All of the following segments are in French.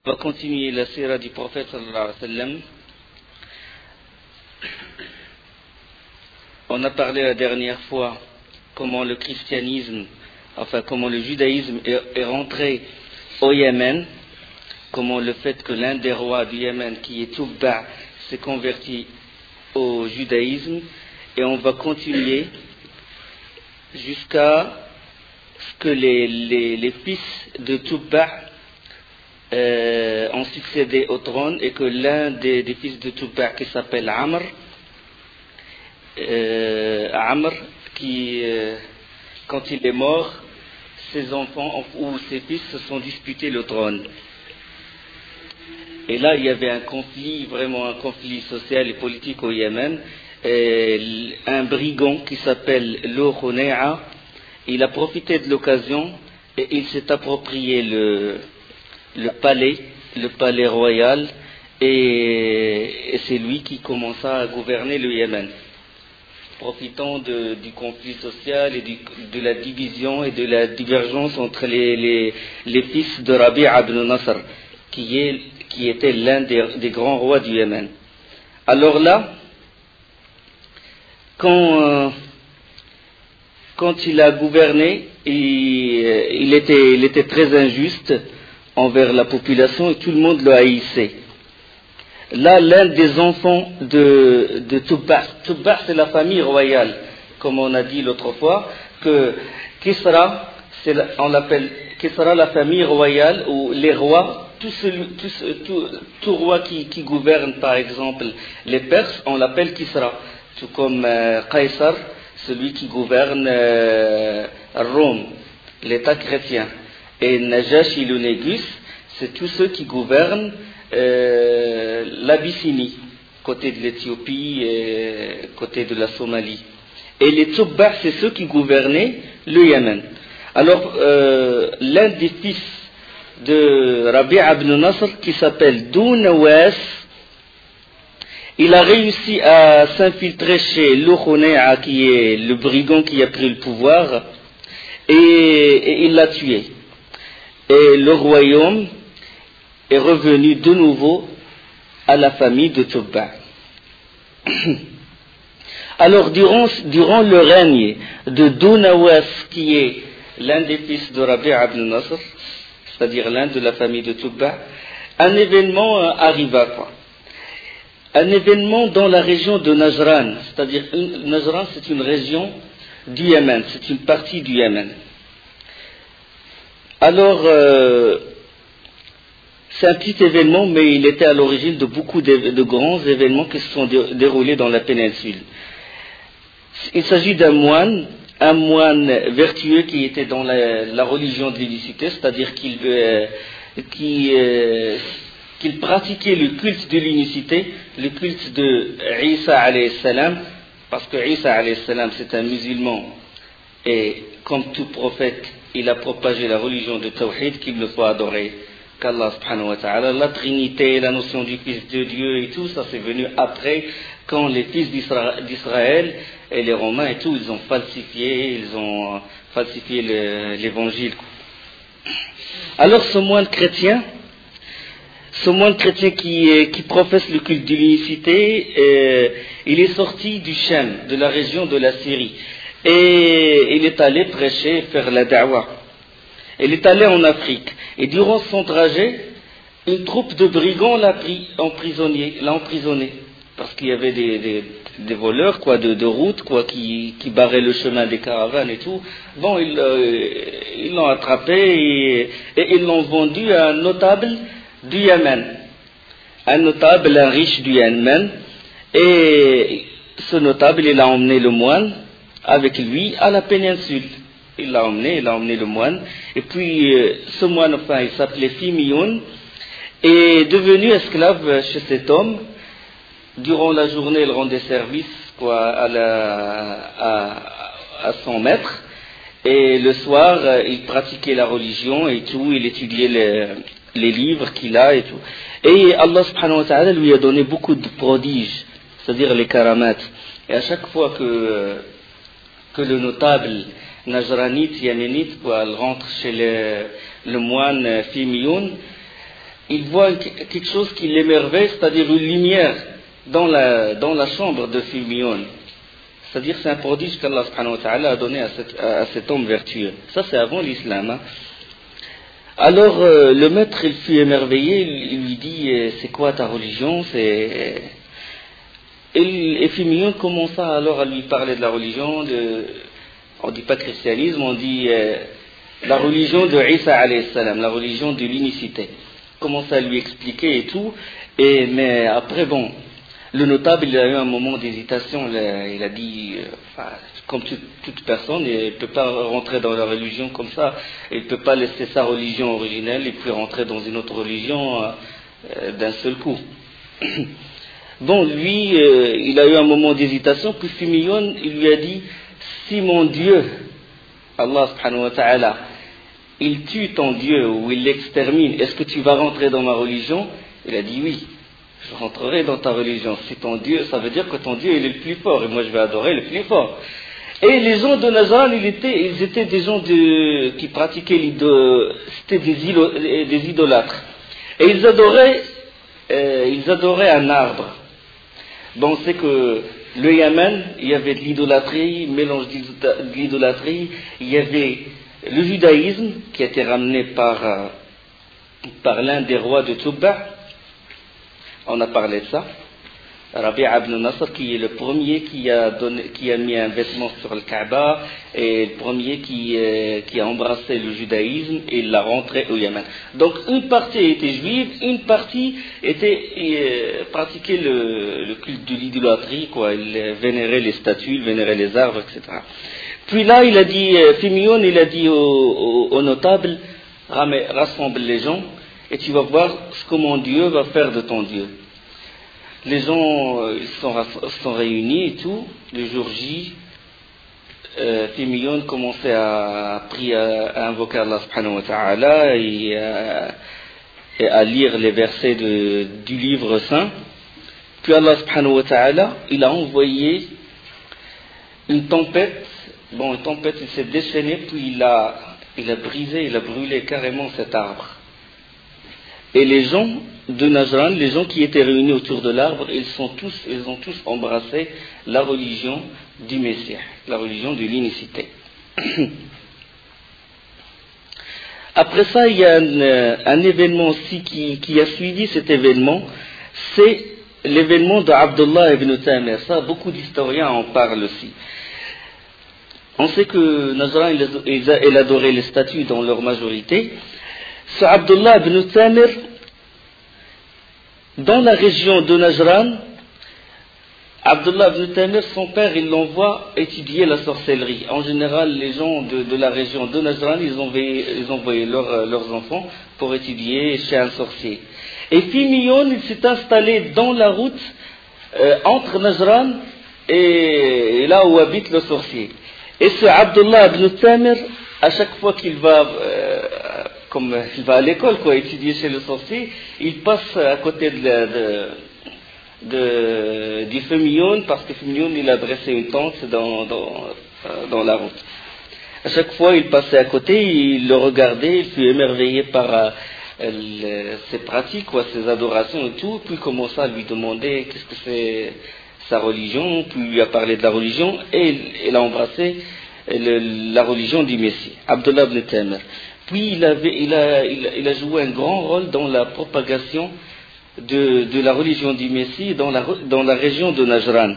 On va continuer la sira du prophète sallallahu alayhi wa sallam. On a parlé la dernière fois comment le christianisme, comment le judaïsme est rentré au Yémen, comment le fait que l'un des rois du Yémen, qui est Tubba, s'est converti au judaïsme, et on va continuer jusqu'à ce que les fils de Tubba ont succédé au trône, et que l'un des fils de Tubba, qui s'appelle Amr, quand il est mort, ses enfants ou ses fils se sont disputés le trône. Et là, il y avait un conflit, vraiment un conflit social et politique au Yémen. Un brigand qui s'appelle Lo Khouna'a, il a profité de l'occasion et il s'est approprié le palais royal, et c'est lui qui commença à gouverner le Yémen, profitant du conflit social et de la division et de la divergence entre les fils de Rabi'a ibn Nasr, qui était l'un des grands rois du Yémen. Alors là, quand il a gouverné, il était très injuste envers la population et tout le monde le haïssait. Là, l'un des enfants de Tubba, c'est la famille royale, comme on a dit l'autre fois, que Kisra, on l'appelle Kisra, la famille royale, où les rois, tout roi qui gouverne, par exemple les Perses, on l'appelle Kisra, tout comme Qaysar, celui qui gouverne Rome, l'État chrétien, et Najashi le Négus, c'est tous ceux qui gouvernent l'Abyssinie, côté de l'Éthiopie et côté de la Somalie. Et les Tubba, c'est ceux qui gouvernaient le Yémen. Alors, l'un des fils de Rabi'a ibn Nasr, qui s'appelle Dounawas, il a réussi à s'infiltrer chez Lo Khouna'a, qui est le brigand qui a pris le pouvoir, et il l'a tué. Et le royaume est revenu de nouveau à la famille de Tubba. Alors, durant le règne de Dounawas, qui est l'un des fils de Rabi'a ibn Nasr, c'est-à-dire l'un de la famille de Tubba, un événement arriva. Un événement dans la région de Najran, c'est-à-dire Najran, c'est une région du Yémen, c'est une partie du Yémen. Alors, c'est un petit événement, mais il était à l'origine de beaucoup de grands événements qui se sont déroulés dans la péninsule. Il s'agit d'un moine vertueux qui était dans la religion de l'unicité, c'est-à-dire qu'il pratiquait le culte de l'unicité, le culte de Isa alayhi salam, parce que Isa alayhi salam c'est un musulman, et comme tout prophète, il a propagé la religion de Tawhid, qu'il ne faut adorer qu'Allah subhanahu wa ta'ala. La Trinité, la notion du Fils de Dieu et tout, ça c'est venu après, quand les fils d'Israël et les Romains et tout, ils ont falsifié l'évangile. Alors ce moine chrétien qui professe le culte de l'unicité, il est sorti du Shem, de la région de la Syrie, et il est allé prêcher, faire la da'wah. Il est allé en Afrique, et durant son trajet, une troupe de brigands l'a emprisonné, parce qu'il y avait des voleurs de route qui barraient le chemin des caravanes et tout. Bon, ils l'ont attrapé et ils l'ont vendu à un notable du Yémen, un riche du Yémen, et ce notable, il a emmené le moine avec lui à la péninsule. Il l'a emmené le moine, et puis ce moine, il s'appelait Fimiyoun, est devenu esclave chez cet homme. Durant la journée, il rendait service à son maître, et le soir, il pratiquait la religion et tout, il étudiait les livres qu'il a et tout. Et Allah subhanahu wa ta'ala lui a donné beaucoup de prodiges, c'est-à-dire les karamat. Et à chaque fois que le notable najranite, yéménite, rentre chez le moine Fimiyoun, il voit quelque chose qui l'émerveille, c'est-à-dire une lumière dans la chambre de Firmion. C'est-à-dire c'est un prodige qu'Allah subhanahu wa ta'ala a donné à cet homme vertueux. Ça c'est avant l'islam. Hein. Alors le maître il fut émerveillé, il lui dit c'est quoi ta religion? Et Firmion commença alors à lui parler de la religion, on ne dit pas christianisme, on dit la religion de Isa alayhi salam, la religion de l'unicité. Commença à lui expliquer et tout, mais après bon, le notable il a eu un moment d'hésitation, il a dit, comme toute personne, il ne peut pas rentrer dans la religion comme ça, il ne peut pas laisser sa religion originelle et puis rentrer dans une autre religion d'un seul coup. Bon, lui, il a eu un moment d'hésitation, puis Firmion, il lui a dit, si mon Dieu, Allah subhanahu wa ta'ala, il tue ton Dieu ou il l'extermine, est-ce que tu vas rentrer dans ma religion? Il a dit oui, je rentrerai dans ta religion. Si ton Dieu, ça veut dire que ton Dieu il est le plus fort et moi je vais adorer le plus fort. Et les gens de Nazareth, ils étaient des gens qui pratiquaient c'était des idolâtres. Et ils adoraient un arbre. Bon, c'est que le Yémen, il y avait de l'idolâtrie, mélange de l'idolâtrie, il y avait le judaïsme qui a été ramené par l'un des rois de Touba. On a parlé de ça. Rabi'a ibn Nasr qui est le premier qui a mis un vêtement sur le Kaaba et le premier qui a embrassé le judaïsme et l'a rentré au Yémen. Donc une partie était juive, une partie pratiquait le culte de l'idolâtrie, quoi. Il vénérait les statues, il vénérait les arbres, etc. Puis là, il a dit, Firmion, il a dit aux notables, rassemble les gens et tu vas voir ce que mon Dieu va faire de ton Dieu. Les gens ils sont réunis et tout. Le jour J, Firmion commençait à invoquer Allah subhanahu wa ta'ala et à lire les versets du livre saint. Puis Allah subhanahu wa ta'ala, il a envoyé une tempête. Bon, une tempête, il s'est déchaîné, puis il a brisé, il a brûlé carrément cet arbre. Et les gens de Najran, les gens qui étaient réunis autour de l'arbre, ils ont tous embrassé la religion du Messie, la religion de l'unicité. Après ça, il y a un événement aussi qui a suivi cet événement, c'est l'événement d'Abdullah ibn Tamir. Ça, beaucoup d'historiens en parlent aussi. On sait que Najran, il adorait les statues dans leur majorité. Ce Abdullah ibn Tamir, dans la région de Najran, Abdullah ibn Tamir, son père, il l'envoie étudier la sorcellerie. En général, les gens de la région de Najran, ils envoyaient leurs enfants pour étudier chez un sorcier. Et Firmion, il s'est installé dans la route entre Najran et là où habite le sorcier. Et ce Abdullah ibn Tamir, à chaque fois qu'il va à l'école, étudier chez le sorcier, il passe à côté du Firmion, parce que Firmion, il a dressé une tente dans la route. À chaque fois, il passait à côté, il le regardait, il fut émerveillé par ses pratiques, ses adorations et tout, puis il commença à lui demander qu'est-ce que c'est sa religion, puis il lui a parlé de la religion, et il a embrassé la religion du Messie, Abdullah ibn Tamir. Puis il a joué un grand rôle dans la propagation de la religion du Messie dans la région de Najran.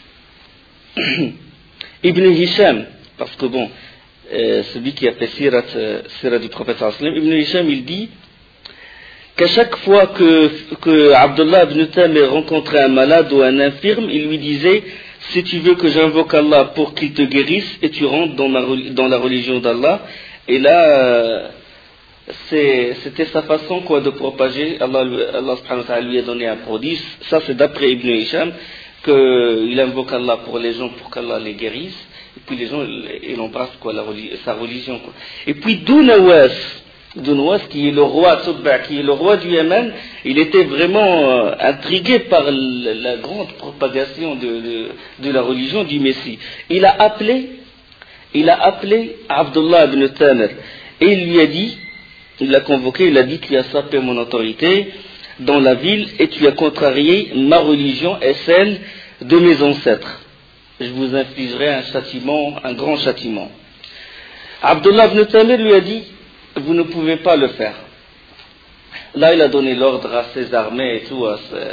Ibn Hisham, parce que bon, celui qui a fait Sirat du prophète sallam, Ibn Hisham, il dit qu'à chaque fois que Abdullah ibn Tamir rencontrait un malade ou un infirme, il lui disait: si tu veux que j'invoque Allah pour qu'il te guérisse, et tu rentres dans la religion d'Allah. Et là, c'était sa façon de propager. Allah subhanahu wa ta'ala lui a donné un prodige. Ça, c'est d'après Ibn Hisham, qu'il invoque Allah pour les gens, pour qu'Allah les guérisse. Et puis les gens, ils embrassent sa religion. Et puis Dounawas, qui est le roi Touba, qui est le roi du Yémen, il était vraiment intrigué par la grande propagation de la religion du Messie. Il a appelé Abdullah ibn Tamir et il lui a dit: il l'a convoqué, il a dit: tu as sapé mon autorité dans la ville et tu as contrarié ma religion et celle de mes ancêtres. Je vous infligerai un châtiment, un grand châtiment. Abdullah ibn Tamir lui a dit: vous ne pouvez pas le faire. Là, il a donné l'ordre à ses armées et tout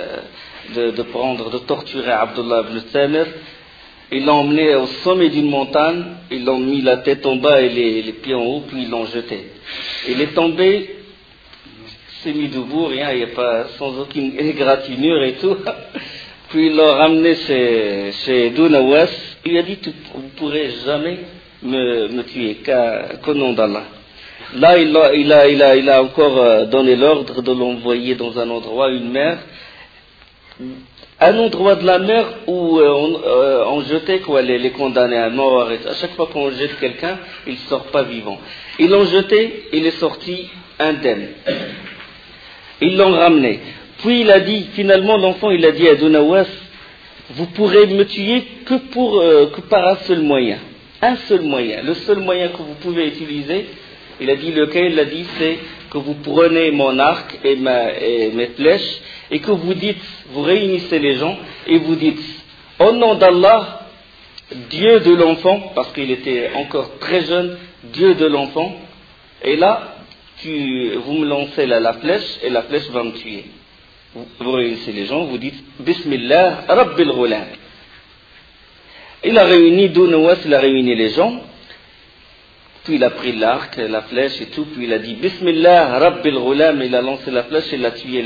de torturer Abdullah ibn Tamir. Ils l'ont emmené au sommet d'une montagne, ils l'ont mis la tête en bas et les pieds en haut, puis ils l'ont jeté. Il est tombé, s'est mis debout, rien, il n'y a pas, sans aucune égratignure et tout. Puis il l'a ramené chez Dounawas. Il lui a dit: vous ne pourrez jamais me tuer, qu'au nom d'Allah. Là, il a encore donné l'ordre de l'envoyer dans un endroit, une mer, un endroit de la mer où on jetait les condamnés à mort. À chaque fois qu'on jette quelqu'un, il ne sort pas vivant. Ils l'ont jeté, il est sorti indemne. Ils l'ont ramené. Puis il a dit, finalement l'enfant, il a dit à Dounawas: vous pourrez me tuer que par un seul moyen. Un seul moyen. Le seul moyen que vous pouvez utiliser, il a dit lequel? Il a dit: c'est que vous prenez mon arc et mes flèches et que vous dites, vous réunissez les gens et vous dites: au nom d'Allah, Dieu de l'enfant, parce qu'il était encore très jeune, Dieu de l'enfant, et là, vous me lancez la flèche et la flèche va me tuer. Vous réunissez les gens, vous dites: Bismillah, Rabbil Ghulam. Il a réuni Dounawas, il a réuni les gens, puis il a pris l'arc, la flèche et tout, puis il a dit: Bismillah, Rabbil Ghulam, il a lancé la flèche et il a tué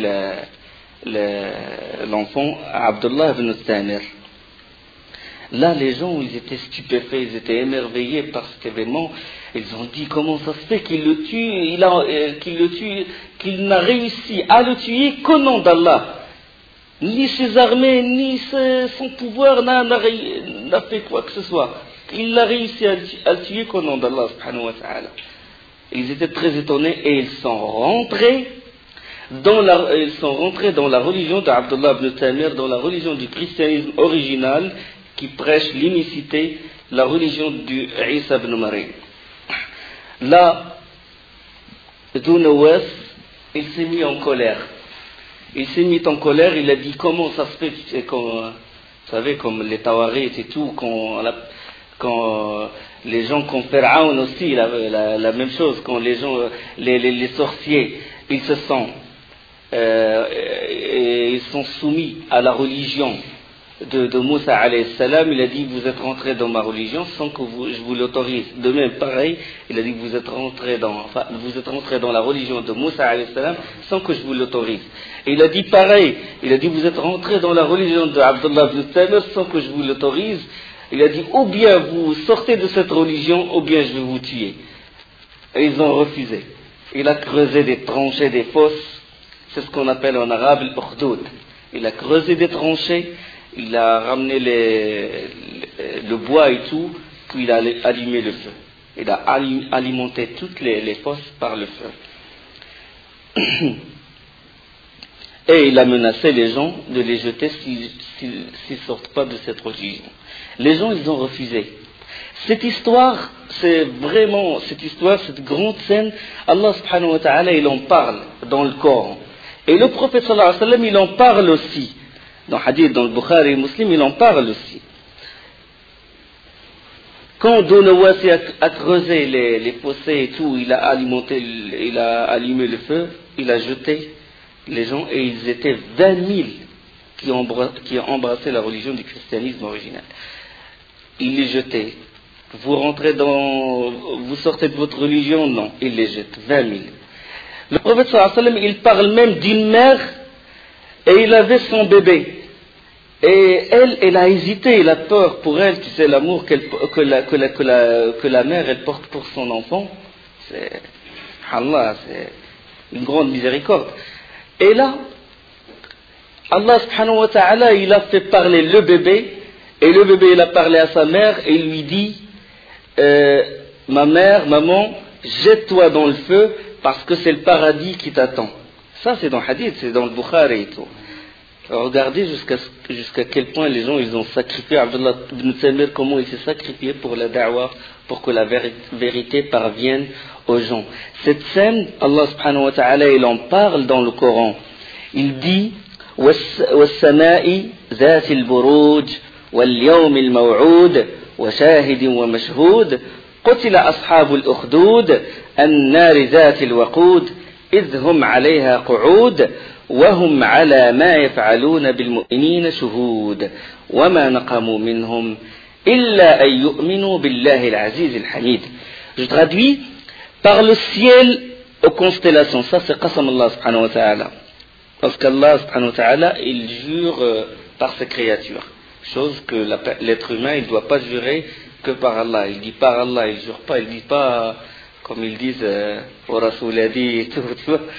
l'enfant Abdullah ibn Tamir. Là, les gens, ils étaient stupéfaits, ils étaient émerveillés par cet événement. Ils ont dit: comment ça se fait qu'il le tue, qu'il n'a réussi à le tuer qu'au nom d'Allah. Ni ses armées, ni son pouvoir n'a fait quoi que ce soit. Il a réussi à le tuer qu'au nom d'Allah subhanahu wa ta'ala. Ils étaient très étonnés et ils sont rentrés dans la religion d'Abdullah ibn Tamir, dans la religion du christianisme original qui prêche l'unicité, la religion du Isa ibn Maryam. Là, Dounawas, il s'est mis en colère. Il a dit: comment ça se fait, vous savez, comme les Tawarites et tout, quand les gens, comme Pharaon aussi, la même chose, quand les gens, les sorciers, ils sont soumis à la religion de Moussa alayhi salam. Il a dit: vous êtes rentrés dans ma religion sans que je vous l'autorise. De même, pareil, il a dit: vous êtes rentrés dans la religion de Moussa alayhi salam sans que je vous l'autorise. Et il a dit pareil, il a dit: vous êtes rentrés dans la religion de Abdullah ibn Tamir sans que je vous l'autorise. Il a dit: ou bien vous sortez de cette religion, ou bien je vais vous tuer. Et ils ont refusé. Il a creusé des tranchées, des fosses, c'est ce qu'on appelle en arabe l'ukhdoud. Il a creusé des tranchées, il a ramené le bois et tout, puis il a allumé le feu. Il a alimenté toutes les fosses par le feu. Et il a menacé les gens de les jeter s'ils ne sortent pas de cette religion. Les gens, ils ont refusé. Cette histoire, cette grande scène, Allah subhanahu wa ta'ala, il en parle dans le Coran. Et le prophète sallallahu alayhi wa sallam, il en parle aussi. Dans Hadith, dans le Bukhari et Muslim, il en parle aussi. Quand Dounawas a creusé les fossés et tout, il a allumé le feu, il a jeté les gens, et ils étaient 20 000 qui ont embrassé la religion du christianisme original. Il les jetait. Vous sortez de votre religion? Non, il les jette, 20 000. Le prophète sallallahu alayhi wa sallam, il parle même d'une mère, et il avait son bébé. Et elle a hésité, elle a peur pour elle, tu sais, l'amour que la mère, elle porte pour son enfant. C'est une grande miséricorde. Et là, Allah subhanahu wa ta'ala, il a fait parler le bébé, et le bébé, il a parlé à sa mère, et il lui dit: maman, jette-toi dans le feu, parce que c'est le paradis qui t'attend. Ça, c'est dans le Hadith, c'est dans le Bukhari et tout. Regardez jusqu'à quel point les gens ils ont sacrifié. Abdullah ibn Samir, comment il s'est sacrifié pour la da'wah, pour que la vérité parvienne aux gens. Cette scène, Allah subhanahu wa ta'ala, il en parle dans le Coran. Il dit وَالسَّمَاءِ ذَاتِ الْبُرُوجِ وَالْيَوْمِ الْمَوْعُودِ وَشَاهِدٍ وَمَشْهُودٍ قُتِلَ أَصْحَابُ الْأُخْدُودِ النَّارِ ذَاتِ الْوَقُودِ إِذْ هُمْ عَلَيْهَا قُعُودٌ وهم على ما يفعلون بالمؤمنين شهود وما نقموا منهم إلا أن يؤمنوا بالله العزيز الحميد. Je traduis par le ciel aux constellations. Ça c'est qasam Allah subhanahu wa ta'ala. Parce qu'Allah subhanahu wa ta'ala il jure par ses créatures. Chose que l'être humain il ne doit pas jurer que par Allah. Il dit par Allah, il ne jure pas, il ne dit pas comme ils disent au Rasoul a dit et tout, tu vois.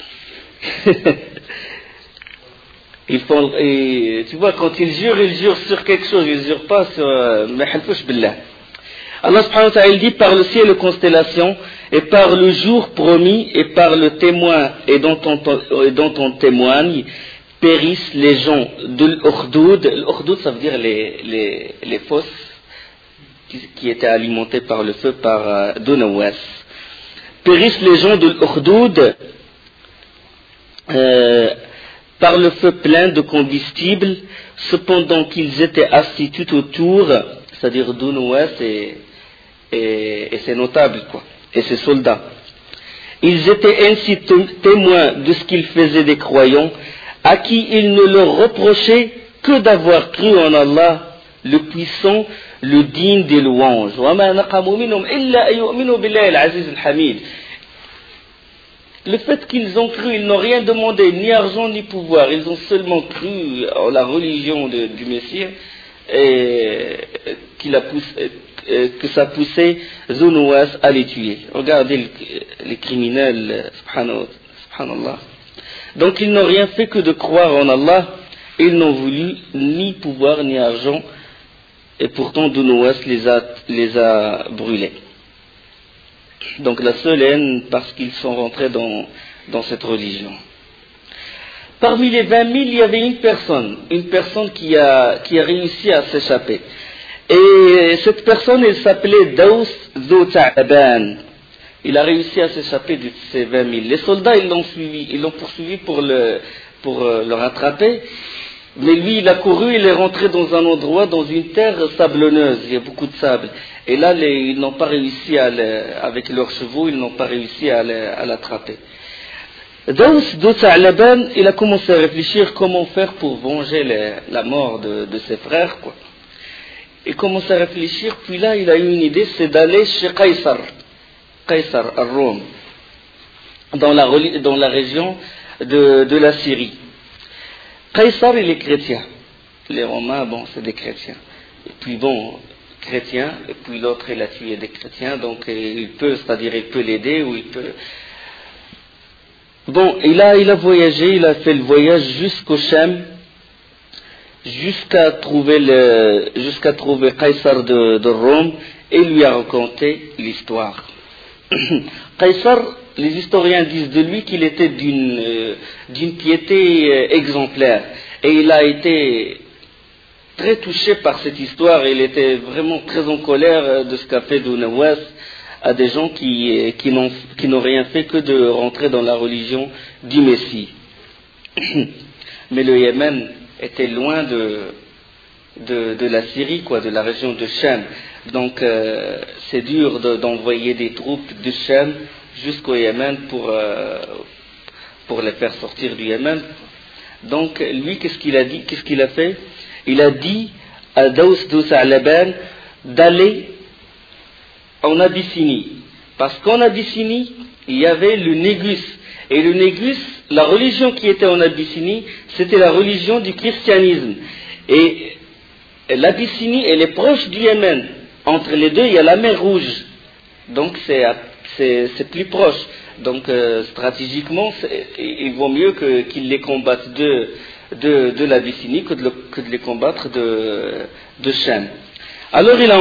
Ils font, et, tu vois, quand ils jurent sur quelque chose, ils ne jurent pas sur billah. Allah subhanahu wa ta'ala il dit par le ciel et les constellations et par le jour promis et par le témoin et dont on témoigne périssent les gens de l'Ukhdud. L'Ukhdud ça veut dire les fosses qui étaient alimentées par le feu par Dunawas. Périssent les gens de l'Ukhdud par le feu plein de combustible, cependant qu'ils étaient assis tout autour, c'est-à-dire Dunawas et ses notables, quoi, et ses soldats. Ils étaient ainsi témoins de ce qu'ils faisaient des croyants, à qui ils ne leur reprochaient que d'avoir cru en Allah, le puissant, le digne des louanges. Le fait qu'ils ont cru, ils n'ont rien demandé, ni argent ni pouvoir, ils ont seulement cru en la religion du Messie et que ça poussait Zunawas à les tuer. Regardez les criminels, subhanallah. Donc ils n'ont rien fait que de croire en Allah, ils n'ont voulu ni pouvoir ni argent, et pourtant Zunawas les a brûlés. Donc la seule haine parce qu'ils sont rentrés dans cette religion. Parmi les 20 000, il y avait une personne qui a réussi à s'échapper. Et cette personne, elle s'appelait Daous Dhu Ta'ban. Il a réussi à s'échapper de ces 20 000. Les soldats, ils l'ont poursuivi pour le rattraper. Mais lui, il a couru, il est rentré dans un endroit, dans une terre sablonneuse, il y a beaucoup de sable. Et là, ils n'ont pas réussi avec leurs chevaux, ils n'ont pas réussi à l'attraper. Daous Dhu Ta'ban, il a commencé à réfléchir comment faire pour venger la mort de ses frères, quoi. Il commence à réfléchir, puis là, il a eu une idée, c'est d'aller chez Qaysar à Rome, dans la région de la Syrie. Qaysar, il est chrétien. Les Romains, bon, c'est des chrétiens. Et puis bon, chrétien, et puis l'autre, il a tué des chrétiens, donc il peut l'aider, ou il peut... Bon, il a voyagé, il a fait le voyage jusqu'au Sham, jusqu'à trouver Qaysar de Rome, et lui a raconté l'histoire. Qaysar, les historiens disent de lui qu'il était d'une piété exemplaire. Et il a été très touché par cette histoire. Il était vraiment très en colère de ce qu'a fait Dunawas à des gens qui n'ont rien fait que de rentrer dans la religion du Messie. Mais le Yémen était loin de la Syrie, quoi, de la région de Sham. Donc c'est dur d'envoyer des troupes de Sham jusqu'au Yémen pour les faire sortir du Yémen. Donc lui, qu'est-ce qu'il a fait? Il a dit à Daous Dhu Ta'ban d'aller en Abyssinie, parce qu'en Abyssinie il y avait le Négus, et le Négus, la religion qui était en Abyssinie, c'était la religion du christianisme, et l'Abyssinie elle est proche du Yémen. Entre les deux il y a la mer Rouge, donc c'est plus proche. Donc stratégiquement, il vaut mieux qu'ils les combattent de l'Abyssinie que de les combattre de Sham. Alors il a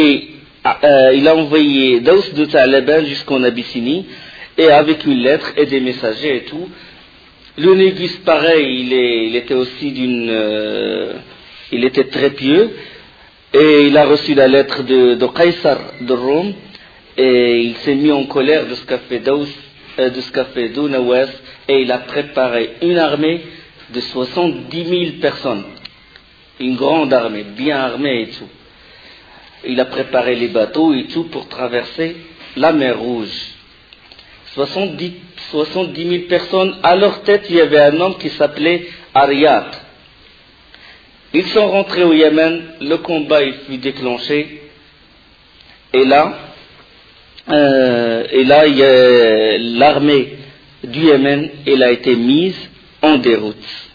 envoyé Daous Dhu Ta'ban jusqu'en Abyssinie, et avec une lettre et des messagers et tout, Le Négus, pareil, il était aussi il était très pieux, et il a reçu la lettre de Qaysar de Rome, et il s'est mis en colère de ce qu'a fait Dounawas, et il a préparé une armée de 70 000 personnes, une grande armée, bien armée et tout. Il a préparé les bateaux et tout pour traverser la mer Rouge. 70 000 personnes, à leur tête il y avait un homme qui s'appelait Ariyat. Ils sont rentrés au Yémen, le combat il fut déclenché, et là l'armée du Yémen elle a été mise en déroute.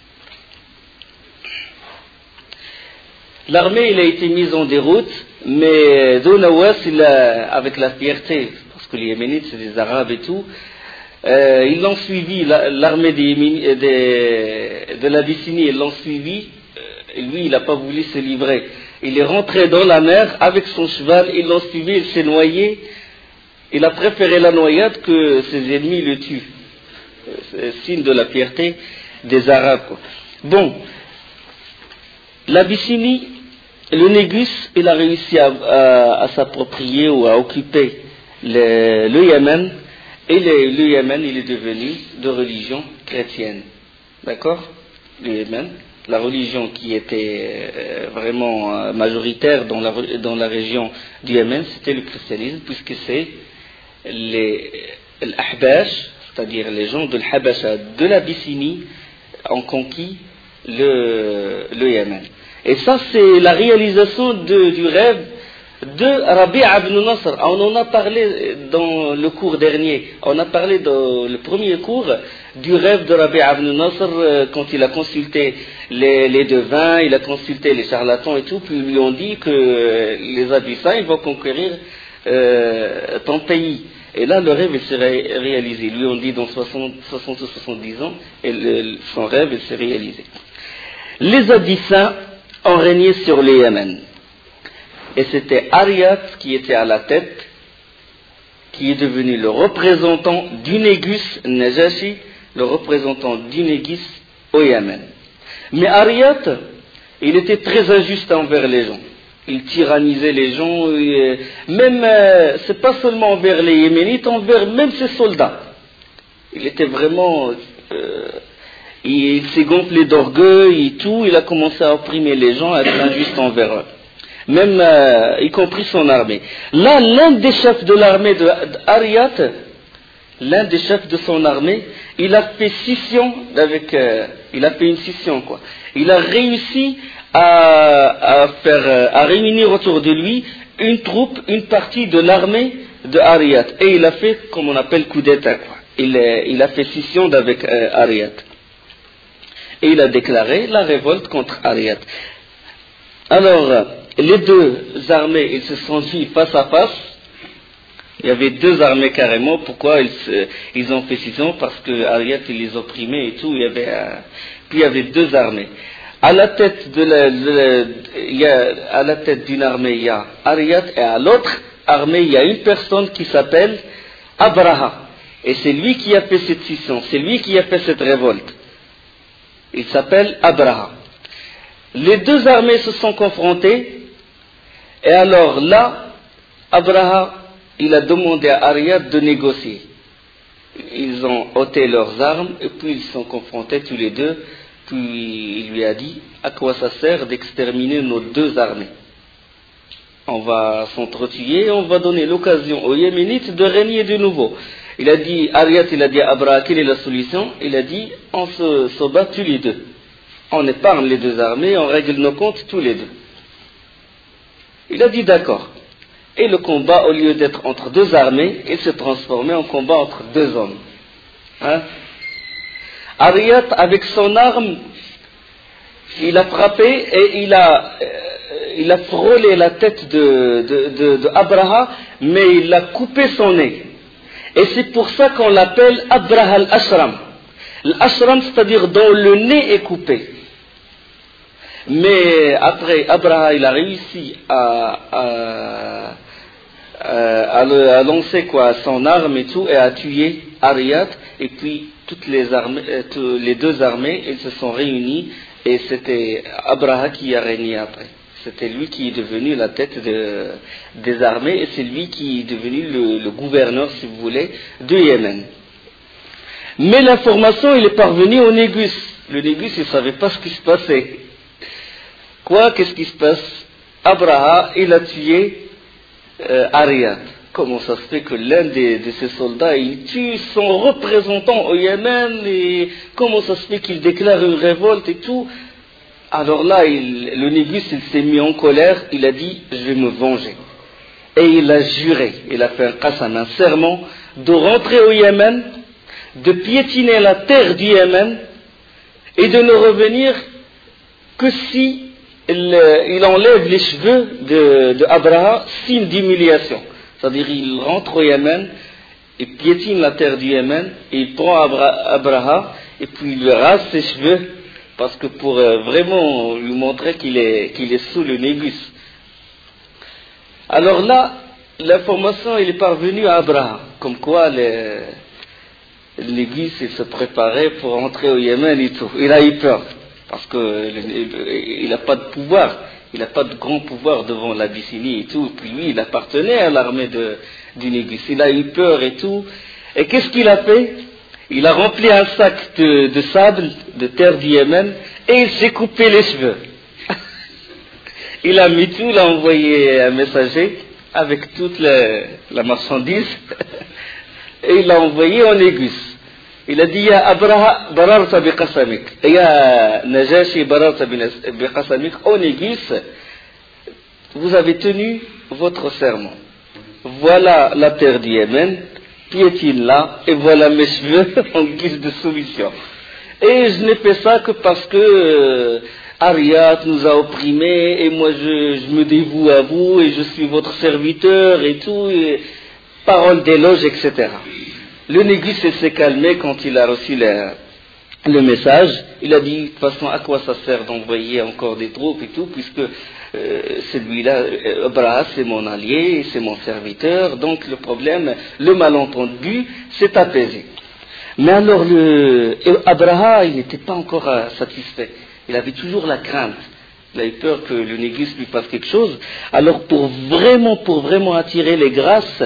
L'armée elle a été mise en déroute, mais Dounawas avec la fierté, parce que les Yéménites c'est des Arabes et tout, ils l'ont suivi, l'armée de l'Abyssinie, ils l'ont suivi, lui il n'a pas voulu se livrer. Il est rentré dans la mer avec son cheval, ils l'ont suivi, il s'est noyé, il a préféré la noyade que ses ennemis le tuent. C'est signe de la fierté des Arabes, quoi. Bon, l'Abyssinie, le Négus, il a réussi à s'approprier ou à occuper le Yémen, et le Yémen, il est devenu de religion chrétienne. D'accord? Le Yémen, la religion qui était vraiment majoritaire dans la région du Yémen, c'était le christianisme, puisque c'est l'Ahbash, c'est-à-dire les gens de l'Habasha, de l'Abyssinie, ont conquis le Yémen. Et ça, c'est la réalisation du rêve de Rabi' ibn Nasr. On en a parlé dans le cours dernier. On a parlé dans le premier cours du rêve de Rabi' ibn Nasr quand il a consulté les devins, il a consulté les charlatans et tout, puis ils lui ont dit que les Abyssins, ils vont conquérir ton pays. Et là, le rêve il s'est réalisé. Ils lui ont dit dans 60 ou 70 ans, et son rêve il s'est réalisé. Les Abyssins ont régné sur le Yémen. Et c'était Ariyat qui était à la tête, qui est devenu le représentant du Négus, Najashi, le représentant du Négus au Yémen. Mais Ariyat, il était très injuste envers les gens. Il tyrannisait les gens, même, c'est pas seulement envers les Yéménites, envers même ses soldats. Il était vraiment, il s'est gonflé d'orgueil et tout, il a commencé à opprimer les gens, à être injuste envers eux. Même, y compris son armée. Là, l'un des chefs de l'armée d'Ariyat, l'un des chefs de son armée, il a fait scission il a fait une scission, quoi. Il a réussi à réunir autour de lui une partie de l'armée de Ariyat. Et il a fait, comme on appelle, coup d'état, quoi. Il a fait scission d'avec Ariyat. Et il a déclaré la révolte contre Ariyat. Alors, les deux armées, ils se sont mis face à face. Il y avait deux armées carrément. Pourquoi ils ont fait scission? Parce que Ariyat, il les opprimait et tout. Puis il y avait deux armées. À la tête d'une armée, il y a Ariyat, et à l'autre armée, il y a une personne qui s'appelle Abraha. Et c'est lui qui a fait cette scission, c'est lui qui a fait cette révolte. Il s'appelle Abraha. Les deux armées se sont confrontées, et alors là, Abraha, il a demandé à Ariyat de négocier. Ils ont ôté leurs armes, et puis ils se sont confrontés tous les deux. Puis il lui a dit, à quoi ça sert d'exterminer nos deux armées? On va s'entretuer, on va donner l'occasion aux Yéménites de régner de nouveau. Il a dit, Ariyat, il a dit à Abraha, quelle est la solution? Il a dit, on se bat tous les deux. On épargne les deux armées, on règle nos comptes tous les deux. Il a dit d'accord. Et le combat, au lieu d'être entre deux armées, il s'est transformé en combat entre deux hommes. Hein? Ariyat, avec son arme, il a frappé et il a frôlé la tête de Abraha, mais il a coupé son nez. Et c'est pour ça qu'on l'appelle Abraha al-Ashram. L'Ashram, c'est-à-dire dont le nez est coupé. Mais après, Abraha, il a réussi à lancer son arme et tout, et à tuer Ariyat, et puis toutes les armées, les deux armées, ils se sont réunis et c'était Abraha qui a régné après. C'était lui qui est devenu la tête des armées et c'est lui qui est devenu le gouverneur, si vous voulez, de Yémen. Mais l'information, il est parvenu au Négus. Le Négus, il ne savait pas ce qui se passait. Qu'est-ce qui se passe? Abraha, il a tué Ariad. Comment ça se fait que l'un de ses soldats, il tue son représentant au Yémen et comment ça se fait qu'il déclare une révolte et tout? Alors là, le Négus, il s'est mis en colère, il a dit, je vais me venger. Et il a juré, il a fait un qasam, un serment, de rentrer au Yémen, de piétiner la terre du Yémen et de ne revenir que si il enlève les cheveux de Abraha, signe d'humiliation. C'est-à-dire il rentre au Yémen, il piétine la terre du Yémen, et il prend Abraha, et puis il lui rase ses cheveux, parce que pour vraiment lui montrer qu'il est sous le Négus. Alors là, l'information il est parvenue à Abraha, comme quoi le Négus il se préparait pour rentrer au Yémen et tout. Il a eu peur, parce qu'il n'a pas de pouvoir. Il n'a pas de grand pouvoir devant l'Abyssinie et tout. Puis lui, il appartenait à l'armée du Négus. Il a eu peur et tout. Et qu'est-ce qu'il a fait? Il a rempli un sac de sable, de terre du Yémen, et il s'est coupé les cheveux. Il a mis tout, il a envoyé un messager avec toute la marchandise, et il l'a envoyé au Négus. Il a dit, Ya Abraha, bararta bi qasamik. Ya Najashi, bararta bi qasamik. Au Négus, vous avez tenu votre serment. Voilà la terre du Yémen, piétine-la, et voilà mes cheveux en guise de soumission. Et je n'ai fait ça que parce que Ariat nous a opprimés, et moi je me dévoue à vous, et je suis votre serviteur, et tout, et parole d'éloge, etc. Le Négus s'est calmé quand il a reçu le message. Il a dit, de toute façon, à quoi ça sert d'envoyer encore des troupes et tout, puisque celui-là, Abraha, c'est mon allié, c'est mon serviteur, donc le problème, le malentendu, s'est apaisé. Mais alors, Abraha, il n'était pas encore satisfait. Il avait toujours la crainte. Il a eu peur que le Négus lui fasse quelque chose. Alors, pour vraiment attirer les grâces,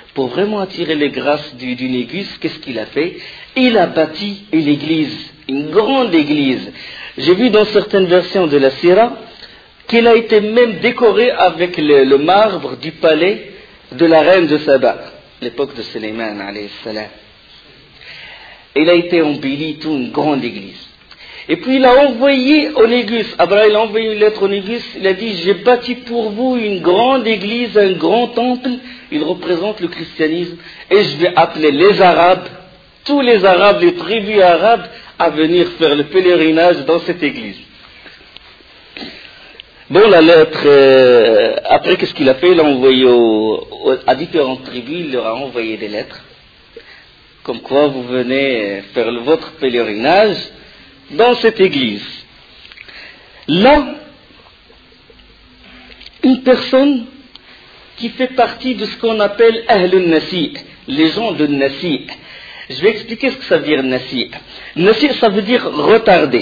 du Négus, qu'est-ce qu'il a fait? Il a bâti une église, une grande église. J'ai vu dans certaines versions de la Sira qu'il a été même décoré avec le marbre du palais de la reine de Saba, l'époque de Sulayman alayhi salam. Il a été embelli toute une grande église. Et puis il a envoyé au Négus, Abraham a envoyé une lettre au Négus, il a dit, j'ai bâti pour vous une grande église, un grand temple, il représente le christianisme, et je vais appeler les Arabes, tous les Arabes, les tribus arabes, à venir faire le pèlerinage dans cette église. Bon, la lettre, après qu'est-ce qu'il a fait? Il a envoyé à différentes tribus, il leur a envoyé des lettres, comme quoi vous venez faire votre pèlerinage dans cette église. Là, une personne qui fait partie de ce qu'on appelle Ahlun Nasi, les gens de Nasi. Je vais expliquer ce que ça veut dire Nasi. Nasi, ça veut dire retardé.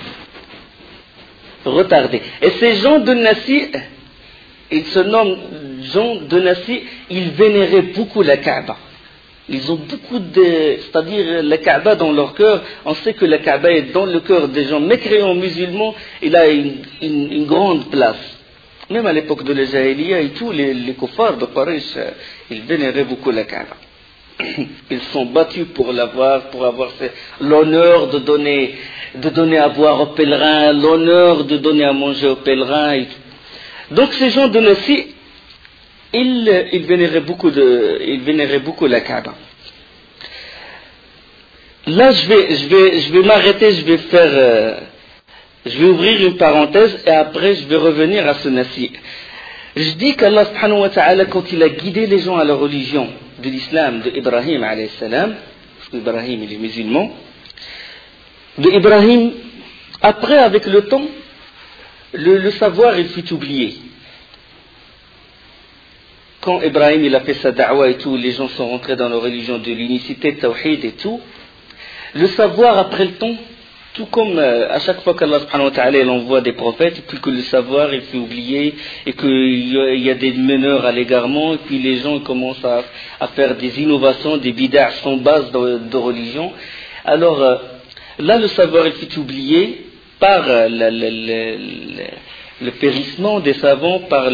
Retardé. Et ces gens de Nasi, ils se nomment gens de Nasi, ils vénéraient beaucoup la Kaaba. Ils ont beaucoup c'est-à-dire la Kaaba dans leur cœur. On sait que la Kaaba est dans le cœur des gens mécréants musulmans. Il a une grande place. Même à l'époque de la Jahiliya et tout, les kuffars de Quraysh, ils vénéraient beaucoup la Kaaba. Ils sont battus pour l'avoir, pour avoir l'honneur de donner à boire aux pèlerins, l'honneur de donner à manger aux pèlerins. Et tout. Donc ces gens de Nassi, ils vénéraient beaucoup la Kaaba. Là, je vais m'arrêter, je vais ouvrir une parenthèse et après je vais revenir à ce Nassi. Je dis qu'Allah subhanahu wa ta'ala, quand il a guidé les gens à la religion de l'islam de Ibrahim alayhi salam, parce qu'Ibrahim il est musulman, de Ibrahim, après avec le temps, le savoir il fut oublié. Quand Ibrahim il a fait sa da'wa et tout, les gens sont rentrés dans la religion de l'unicité, tawhid et tout, Le savoir après le temps, tout comme à chaque fois qu'Allah subhanahu wa ta'ala il envoie des prophètes, et puis que le savoir il fait oublier, et qu'il y a des meneurs à l'égarement, et puis les gens commencent à faire des innovations, des bid'ah sans base de religion. Alors là le savoir il fait oublier par le périssement des savants, par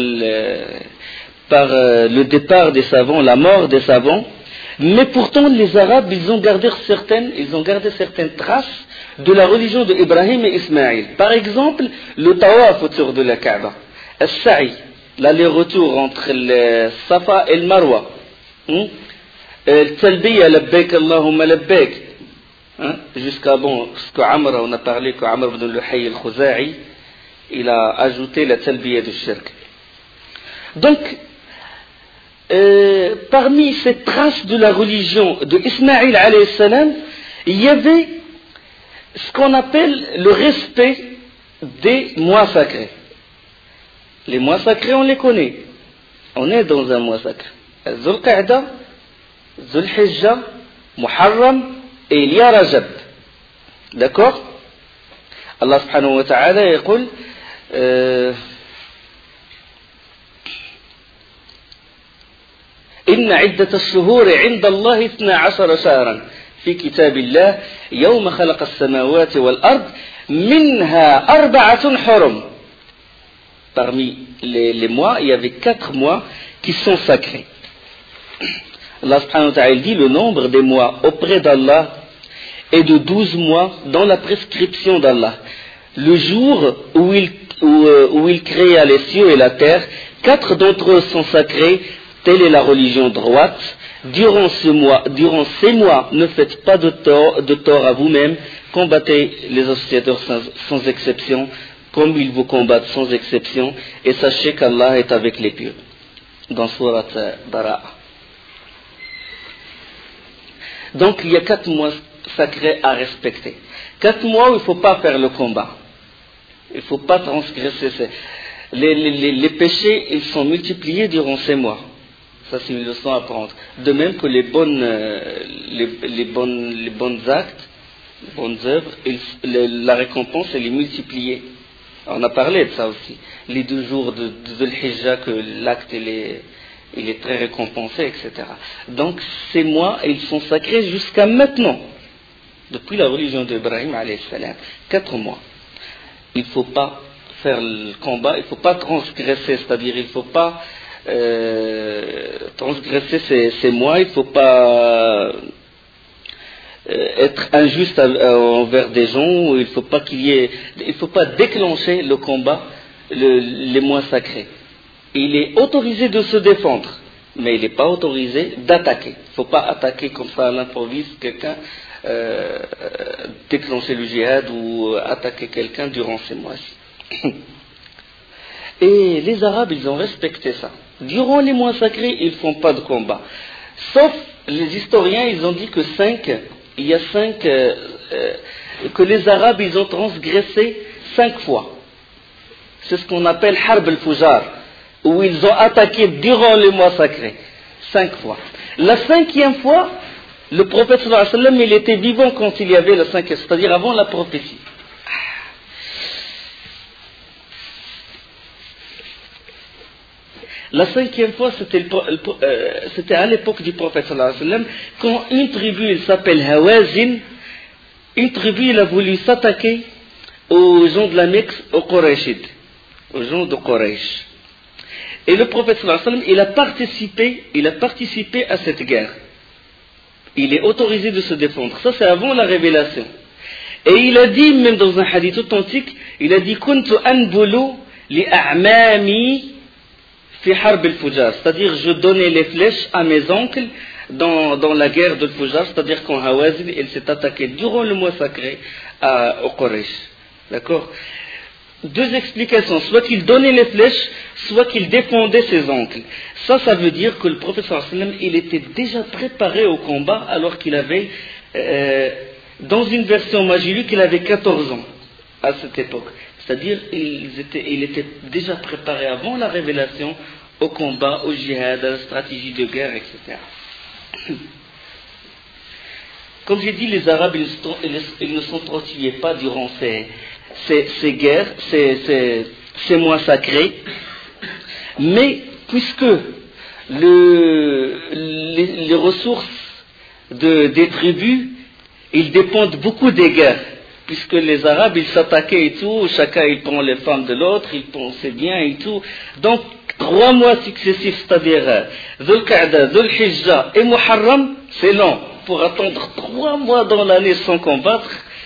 le départ des savants, la mort des savants. Mais pourtant les Arabes ils ont gardé certaines traces de la religion d'Ibrahim et Ismaïl. Par exemple, le tawaf autour de la Kaaba, al-sa'i, l'aller-retour entre le Safa et le Marwa, al-talbiya, labbaik Allahumma labbaik, jusqu'à ce qu'Amr, on a parlé qu'Amr ibn Luhay al-Khuza'i, il a ajouté la talbiya du shirk. Donc, parmi ces traces de la religion de Ismaïl alayhi salam, il y avait ce qu'on appelle le respect des mois sacrés. Les mois sacrés, on les connaît. On est dans un mois sacré. Dhul Qa'da, Dhul Hijja, Muharram et il y a Rajab. D'accord? Allah subhanahu wa ta'ala يقول إن عدة الشهور عند الله 12 شهرا في كتاب الله يوم خلق السماوات والأرض منها 4 حرم. Parmi les mois, il y avait 4 mois qui sont sacrés. Allah subhanahu wa ta'ala dit le nombre des mois auprès d'Allah est de 12 mois dans la prescription d'Allah. Le jour où il créa les cieux et la terre, 4 d'entre eux sont sacrés, telle est la religion droite. Durant ces mois, ne faites pas de tort à vous-même, combattez les associateurs sans exception, comme ils vous combattent sans exception, et sachez qu'Allah est avec les pieux. Dans Surat Bara'a. Donc il y a 4 mois sacrés à respecter. 4 mois où il ne faut pas faire le combat. Il ne faut pas transgresser. Les péchés, ils sont multipliés durant ces mois. Ça, c'est une leçon à prendre. De même que les bonnes actes, les bonnes œuvres, la récompense, elle est multipliée. On a parlé de ça aussi. Les 2 jours de Dhul Hijja, que l'acte, il est très récompensé, etc. Donc, ces mois, ils sont sacrés jusqu'à maintenant. Depuis la religion d'Ibrahim, alayhi salam. 4 mois. Il ne faut pas faire le combat, il ne faut pas transgresser, c'est-à-dire il ne faut pas transgresser ces mois, il ne faut pas être injuste envers des gens, il ne faut pas déclencher le combat, les mois sacrés. Il est autorisé de se défendre, mais il n'est pas autorisé d'attaquer. Il ne faut pas attaquer comme ça à l'improviste quelqu'un, déclencher le djihad ou attaquer quelqu'un durant ces mois-ci. Et les Arabes, ils ont respecté ça. Durant les mois sacrés, ils ne font pas de combat. Sauf les historiens, ils ont dit que il y a 5, que les Arabes, ils ont transgressé 5 fois. C'est ce qu'on appelle Harb al-Fujar, où ils ont attaqué durant les mois sacrés. 5 fois. La 5e fois, le prophète sallallahu alayhi wa sallam, il était vivant quand il y avait la 5e, c'est-à-dire avant la prophétie. La 5e fois, c'était à l'époque du prophète sallallahu alayhi wa sallam, quand une tribu, il s'appelle Hawazin, une tribu, il a voulu s'attaquer aux gens de la Mecque, aux Qurayshides, aux gens de Quraysh. Et le prophète sallallahu alayhi wa sallam, il a participé à cette guerre. Il est autorisé de se défendre. Ça, c'est avant la révélation. Et il a dit, même dans un hadith authentique, il a dit, Kuntu anbulu li a'mami fi harb al-fujar, c'est-à-dire je donnais les flèches à mes oncles dans la guerre de Fujar, c'est-à-dire quand Hawazin il s'est attaqué durant le mois sacré au Quraysh. D'accord? 2 explications, soit qu'il donnait les flèches, soit qu'il défendait ses oncles. Ça veut dire que le prophète sallallahu alayhi wa sallam, il était déjà préparé au combat alors qu'il avait, dans une version majilique, il avait 14 ans à cette époque. C'est-à-dire il était déjà préparé avant la révélation au combat, au djihad, à la stratégie de guerre, etc. Comme j'ai dit, les Arabes, ils ne s'entretuaient pas durant ces guerres, ces mois sacrés. Mais puisque les ressources des tribus, ils dépendent beaucoup des guerres, puisque les Arabes, ils s'attaquaient et tout, chacun il prend les femmes de l'autre, il prend ses biens et tout. Donc, 3 mois successifs, c'est-à-dire Dhul Qa'da, Dhul Hijja et Muharram, c'est long. Pour attendre 3 mois dans l'année sans combattre,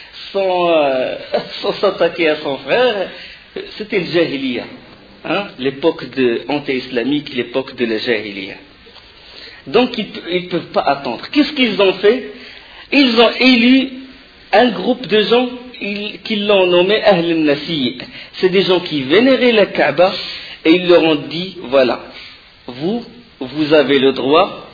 sans s'attaquer à son frère, c'était le Jahiliya. Hein, l'époque anti-islamique, l'époque de la Jahiliya. Donc ils ne peuvent pas attendre. Qu'est-ce qu'ils ont fait? Ils ont élu un groupe de gens qui l'ont nommé Ahl al-Nasi'. C'est des gens qui vénéraient la Kaaba et ils leur ont dit, voilà, vous avez le droit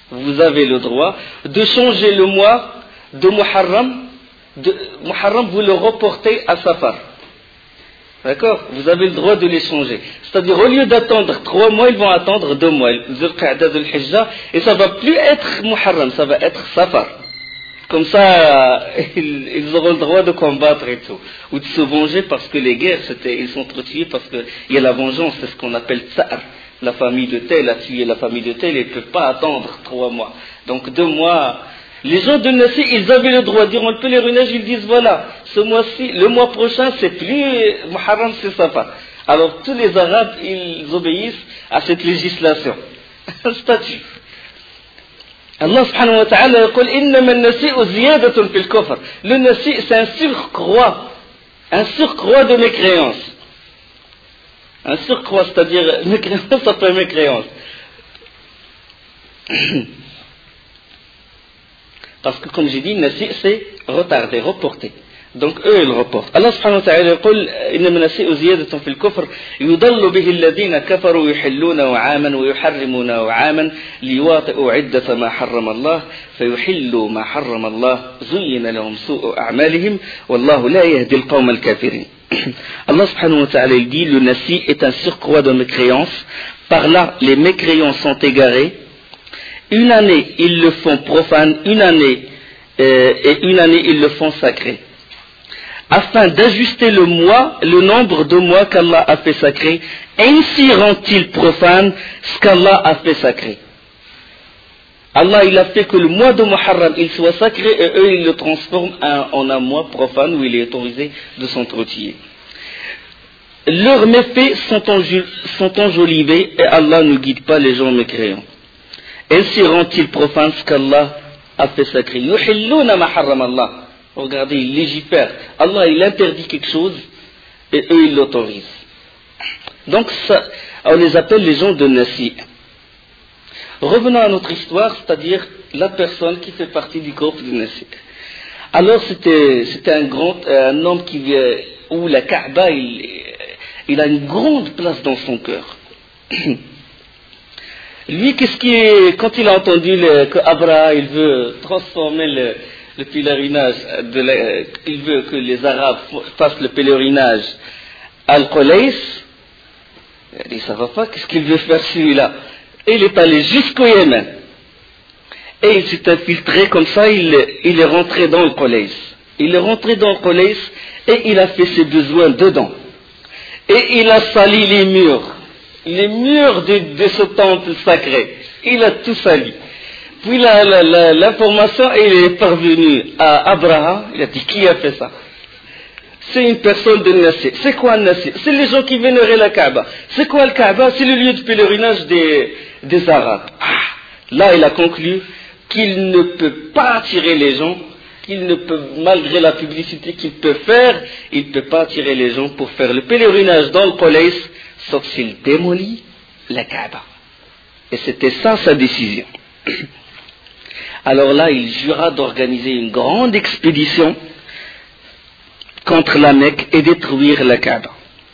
de changer le mois de Muharram, vous le reportez à Safar. D'accord? Vous avez le droit de les changer. C'est-à-dire, au lieu d'attendre 3 mois, ils vont attendre 2 mois. Dhul Qa'da, Dhul Hijja, et ça va plus être Muharram, ça va être Safar. Comme ça, ils auront le droit de combattre et tout. Ou de se venger parce que les guerres, ils sont entretués parce qu'il y a la vengeance, c'est ce qu'on appelle Tsar. La famille de tel a tué la famille de tel, et ils ne peuvent pas attendre 3 mois. Donc 2 mois. Les gens de Nassi, ils avaient le droit, durant le pèlerinage, ils disent voilà, ce mois-ci, le mois prochain, c'est plus Muharram, c'est Safar. Alors tous les Arabes, ils obéissent à cette législation. Un statut. Allah subhanahu wa ta'ala dit innama an-nasi'u ziyadatun fil kufr. Le nasi, c'est un surcroît de mécréance. Un surcroît, c'est-à-dire mécréance après mécréance. Parce que comme j'ai dit, nasi c'est retardé, reporté. Donc eux ils reportent. Allah subhanahu wa ta'ala يقول إنما النسيء زيادة في الكفر يضل به الذين كفروا يحلونه عاما ويحرمونه عاما ليواطئوا عدة ما حرم الله فيحلوا ما حرم الله زين لهم سوء أعمالهم والله لا يهدي القوم الكافرين. Allah subhanahu wa ta'ala dit le nasi est un surcroît de mécréance. Par là les mécréants sont égarés. Une année, ils le font profane, et une année, ils le font sacré. Afin d'ajuster le nombre de mois qu'Allah a fait sacré, ainsi rend-il profane ce qu'Allah a fait sacré. Allah, il a fait que le mois de Muharram, il soit sacré, et eux, ils le transforment en un mois profane où il est autorisé de s'entretuer. Leurs méfaits sont enjolivés, et Allah ne guide pas les gens mécréants. Ainsi rend-il profane ce qu'Allah a fait sacré. Yuhilluna ma harram Allah. Regardez, il légifère. Allah, il interdit quelque chose et eux, ils l'autorisent. Donc, ça, on les appelle les gens de Nasi. Revenons à notre histoire, c'est-à-dire la personne qui fait partie du groupe de Nasi. Alors, c'était un homme où la Kaaba, il a une grande place dans son cœur. Lui, quand il a entendu que Abraha, il veut transformer le pèlerinage, il veut que les Arabes fassent le pèlerinage à Al-Qulays, il dit, ça va pas, qu'est-ce qu'il veut faire celui-là? Et il est allé jusqu'au Yémen. Et il s'est infiltré comme ça, il est rentré dans Al-Qulays. Il est rentré dans Al-Qulays et il a fait ses besoins dedans. Et il a sali les murs de ce temple sacré. Il a tout sali. Puis l'information est parvenue à Abraham. Il a dit, qui a fait ça? C'est une personne de Nassi. C'est quoi Nassi? C'est les gens qui vénéraient la Kaaba. C'est quoi le Kaaba? C'est le lieu de pèlerinage des Arabes. Là, il a conclu qu'il ne peut pas attirer les gens, qu'il ne peut, malgré la publicité qu'il peut faire, il ne peut pas attirer les gens pour faire le pèlerinage dans le Qulays, sauf s'il démolit la Kaaba. Et c'était ça sa décision. Alors là, il jura d'organiser une grande expédition contre la Mecque et détruire la Kaaba.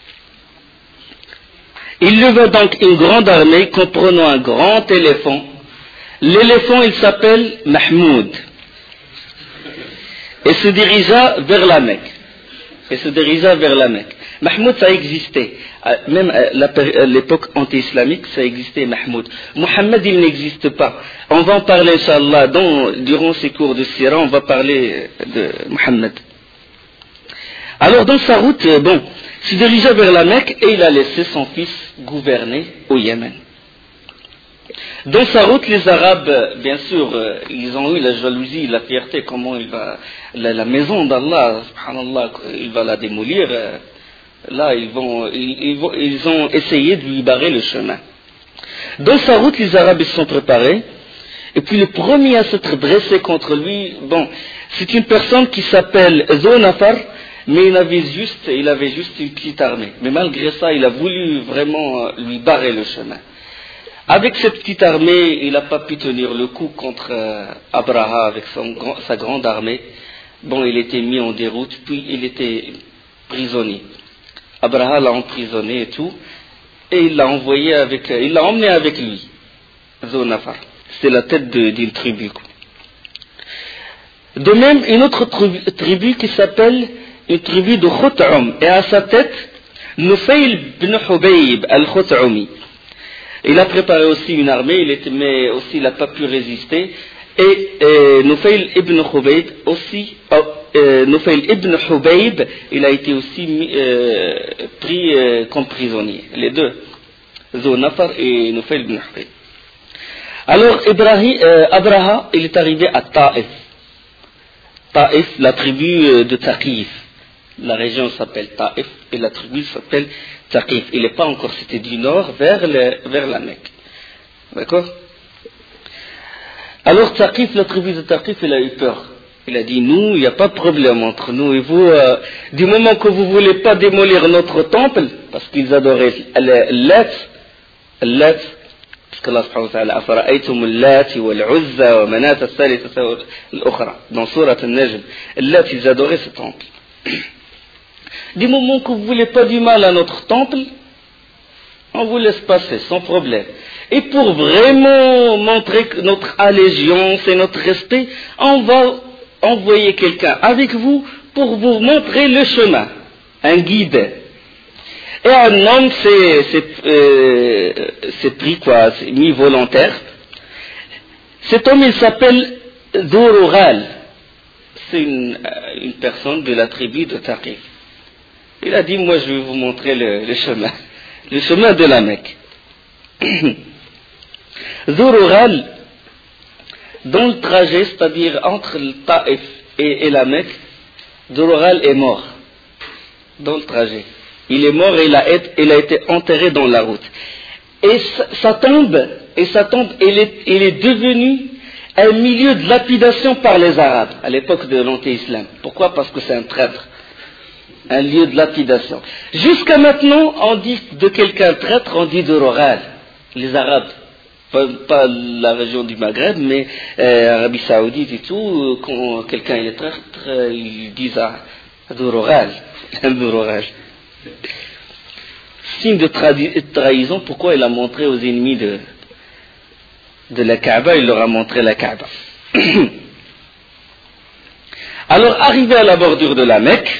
Il leva donc une grande armée comprenant un grand éléphant. L'éléphant, il s'appelle Mahmoud. Et se dirigea vers la Mecque. et se dirigea vers la Mecque. Mahmoud, ça existait. Même à l'époque anti-islamique, ça existait, Mahmoud. Mohammed, il n'existe pas. On va en parler, Inch'Allah, durant ces cours de Sira, on va parler de Mohammed. Alors, dans sa route, se dirigea vers la Mecque et il a laissé son fils gouverner au Yémen. Dans sa route, les Arabes, bien sûr, ils ont eu la jalousie, la fierté, comment il va, la maison d'Allah, subhanallah, il va la démolir. Là, ils ont essayé de lui barrer le chemin. Dans sa route, les Arabes se sont préparés. Et puis le premier à s'être dressé contre lui, c'est une personne qui s'appelle Zonafar, mais il avait juste une petite armée. Mais malgré ça, il a voulu vraiment lui barrer le chemin. Avec cette petite armée, il n'a pas pu tenir le coup contre Abraha avec sa grande armée. Il était mis en déroute, puis il était prisonnier. Abraha l'a emprisonné et tout, et il l'a emmené avec lui, Zonafar. C'est la tête d'une tribu. De même, une autre tribu qui s'appelle une tribu de Khut'um, et à sa tête, Nufayl ibn Hubayb al-Khut'umi. Il a préparé aussi une armée, mais aussi il n'a pas pu résister. Et Nufayl ibn Hubayb, il a été aussi pris comme prisonnier. Les deux, Zonafar et Nufayl ibn Hubayb. Alors Abraha, il est arrivé à Taïf. Taïf, la tribu de Thaqif. La région s'appelle Taïf et la tribu s'appelle Thaqif. Il n'est pas encore, c'était du nord vers la Mecque. D'accord? Alors Thaqif, la tribu de Thaqif, il a eu peur. Il a dit, nous, il n'y a pas de problème entre nous et vous. Du moment que vous ne voulez pas démolir notre temple, parce qu'ils adoraient Lat, parce qu'Allah subhanahu wa ta'ala, أفرأيتم اللات والعزى ومناة الثالثة الأخرى, dans Surat Al-Najm, Lat, ils adoraient ce temple. Du moment que vous ne voulez pas du mal à notre temple, on vous laisse passer sans problème. Et pour vraiment montrer notre allégeance et notre respect, on va envoyer quelqu'un avec vous pour vous montrer le chemin, un guide. Et un homme s'est pris c'est mis volontaire. Cet homme, il s'appelle Dhurughal. C'est une personne de la tribu de Thaqif. Il a dit, moi je vais vous montrer le chemin de la Mecque. Dhurughal, dans le trajet, c'est-à-dire entre le Taïf et la Mecque, Dhurughal est mort dans le trajet. Il est mort et il a été enterré dans la route. Et sa tombe, il est devenu un milieu de lapidation par les Arabes à l'époque de l'anté-islam. Pourquoi? Parce que c'est un traître. Un lieu de lapidation. Jusqu'à maintenant, on dit de quelqu'un traître, on dit Dhurughal. Les Arabes, pas la région du Maghreb, mais Arabie Saoudite et tout, quand quelqu'un est traître, ils disent Dhurughal. Dhurughal. Signe de trahison, pourquoi il a montré aux ennemis de la Kaaba, il leur a montré la Kaaba. Alors, arrivé à la bordure de la Mecque,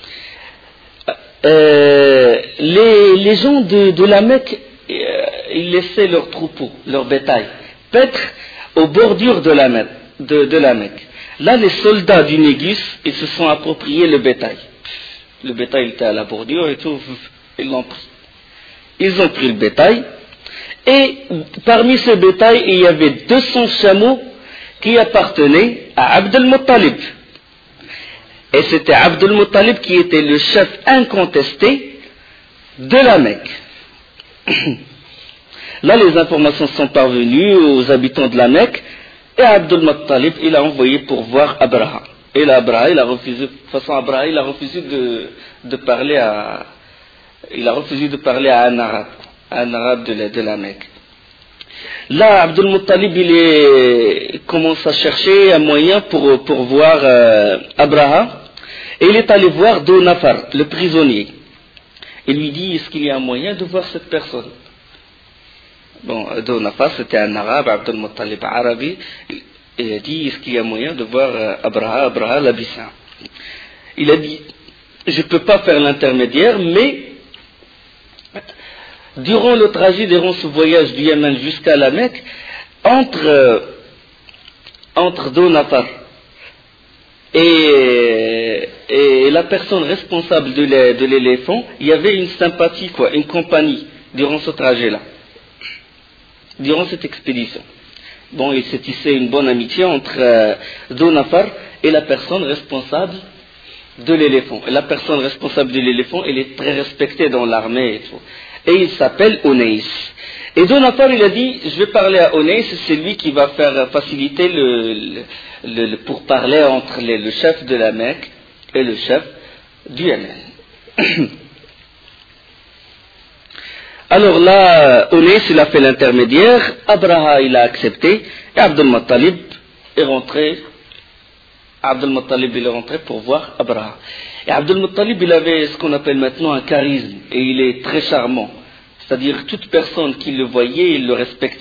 les gens de la Mecque, ils laissaient leurs troupeaux, leur bétail, paître aux bordures de la Mecque. Là, les soldats du Négus, ils se sont appropriés le bétail. Le bétail était à la bordure et tout, ils l'ont pris. Ils ont pris le bétail, et parmi ce bétail, il y avait 200 chameaux qui appartenaient à Abd al-Muttalib. Et c'était Abd al-Muttalib qui était le chef incontesté de la Mecque. Là, les informations sont parvenues aux habitants de la Mecque, et Abd al-Muttalib, il a envoyé pour voir Abraha. Et là, Abraha, il a refusé, de toute façon, Abraha, il a refusé de parler à un arabe de la Mecque. Là, Abd al-Muttalib, il commence à chercher un moyen pour voir Abraha, et il est allé voir Zonafar, le prisonnier. Il lui dit, est-ce qu'il y a un moyen de voir cette personne? Bon, Zonafar, c'était un arabe, Abd al-Muttalib arabe. Il a dit, est-ce qu'il y a moyen de voir Abraha l'Abyssin? Il a dit, je ne peux pas faire l'intermédiaire, mais durant le trajet, durant ce voyage du Yémen jusqu'à la Mecque, entre Donafar et la personne responsable de l'éléphant, il y avait une sympathie, une compagnie, durant ce trajet-là, durant cette expédition. Bon, il s'est tissé une bonne amitié entre Donafar et la personne responsable de l'éléphant. Et la personne responsable de l'éléphant, elle est très respectée dans l'armée et tout. Et il s'appelle Oneis. Et Donafar, il a dit, je vais parler à Oneis, c'est lui qui va faire faciliter pour parler entre le chef de la Mecque et le chef du Yémen. Alors là, Oneis, il a fait l'intermédiaire, Abraha, il a accepté, et Abdul Muttalib est rentré. Abdul Muttalib il est rentré pour voir Abraha. Et Abdul Muttalib, il avait ce qu'on appelle maintenant un charisme, et il est très charmant. C'est-à-dire toute personne qui le voyait, il le respectait.